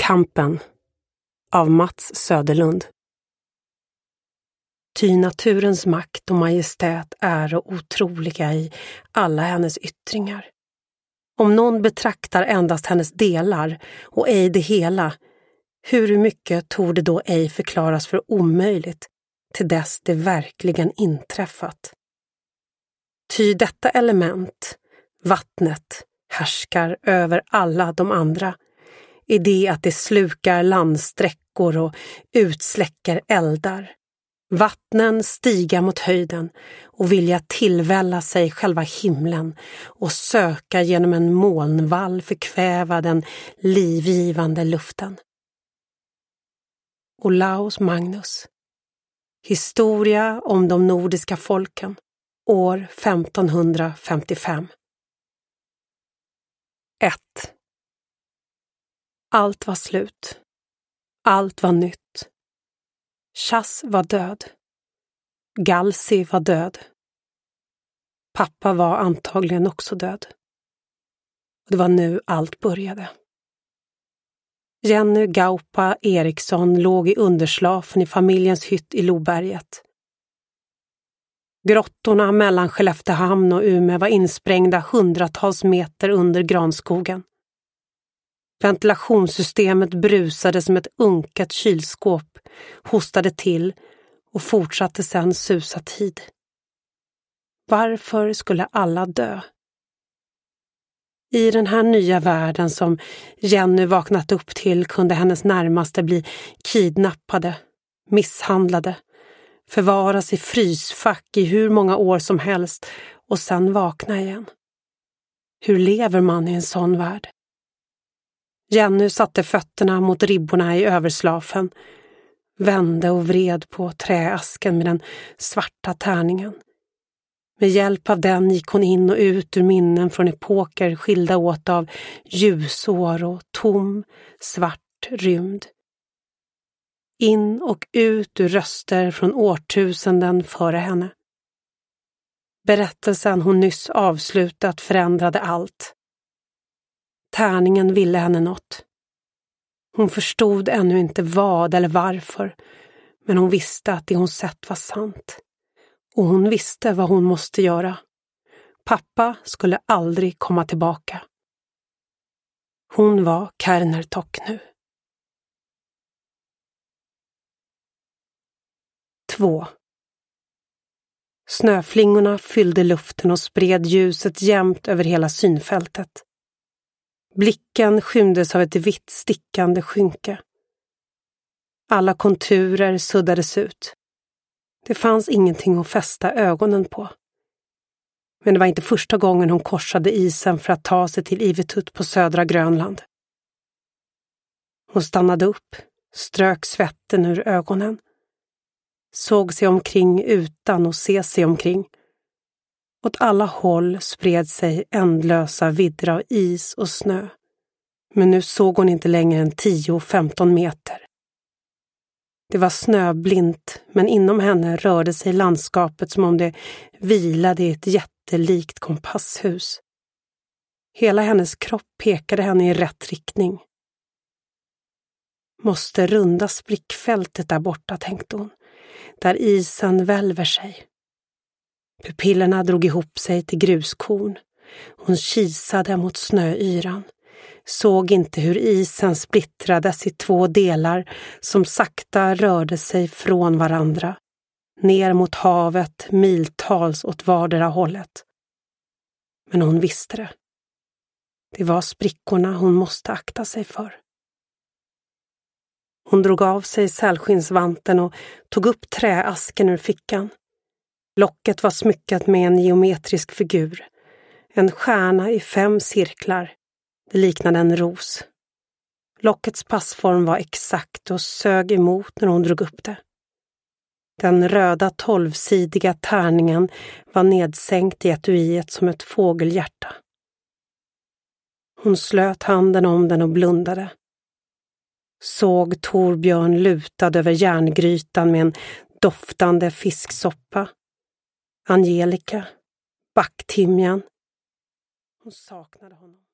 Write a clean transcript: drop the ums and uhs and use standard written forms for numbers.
Kampen av Mats Söderlund. Ty naturens makt och majestät är otroliga i alla hennes yttringar. Om någon betraktar endast hennes delar och ej det hela, hur mycket torde då ej förklaras för omöjligt till dess det verkligen inträffat. Ty detta element, vattnet, härskar över alla de andra, i det att det slukar landsträckor och utsläcker eldar. Vattnen stiga mot höjden och vilja tillvälla sig själva himlen och söka genom en molnvall förkväva den livgivande luften. Olaus Magnus. Historia om de nordiska folken, år 1555. 1. Allt var slut. Allt var nytt. Chas var död. Galsi var död. Pappa var antagligen också död. Och det var nu allt började. Jenny Gaupa Eriksson låg i underslafen i familjens hytt i Loberget. Grottorna mellan Skelleftehamn och Umeå var insprängda hundratals meter under granskogen. Ventilationssystemet brusade som ett unket kylskåp, hostade till och fortsatte sedan susa tid. Varför skulle alla dö? I den här nya världen som Jenny vaknat upp till kunde hennes närmaste bli kidnappade, misshandlade, förvaras i frysfack i hur många år som helst och sen vakna igen. Hur lever man i en sån värld? Jenny satte fötterna mot ribborna i överslafen, vände och vred på träasken med den svarta tärningen. Med hjälp av den gick hon in och ut ur minnen från epoker skilda åt av ljusår och tom, svart rymd. In och ut ur röster från årtusenden före henne. Berättelsen hon nyss avslutat förändrade allt. Tärningen ville henne något. Hon förstod ännu inte vad eller varför, men hon visste att det hon sett var sant. Och hon visste vad hon måste göra. Pappa skulle aldrig komma tillbaka. Hon var Kärnertok nu. 2. Snöflingorna fyllde luften och spred ljuset jämnt över hela synfältet. Blicken skymdes av ett vitt stickande skynke. Alla konturer suddades ut. Det fanns ingenting att fästa ögonen på. Men det var inte första gången hon korsade isen för att ta sig till Ivitut på södra Grönland. Hon stannade upp, strök svetten ur ögonen. Såg sig omkring utan att se sig omkring. Åt alla håll spred sig ändlösa vidder av is och snö. Men nu såg hon inte längre än 10-15 meter. Det var snöblint, men inom henne rörde sig landskapet som om det vilade i ett jättelikt kompasshus. Hela hennes kropp pekade henne i rätt riktning. Måste runda sprickfältet där borta, tänkte hon, där isen välver sig. Pupillerna drog ihop sig till gruskorn. Hon kisade mot snöyran. Såg inte hur isen splittrades i 2 delar som sakta rörde sig från varandra. Ner mot havet miltals åt vardera hållet. Men hon visste det. Det var sprickorna hon måste akta sig för. Hon drog av sig sälskinnsvanten och tog upp träasken ur fickan. Locket var smyckat med en geometrisk figur. En stjärna i 5 cirklar. Det liknade en ros. Lockets passform var exakt och sög emot när hon drog upp det. Den röda 12-sidiga tärningen var nedsänkt i etuiet som ett fågelhjärta. Hon slöt handen om den och blundade. Såg Torbjörn lutad över järngrytan med en doftande fisksoppa. Angelica, backtimjan. Hon saknade honom.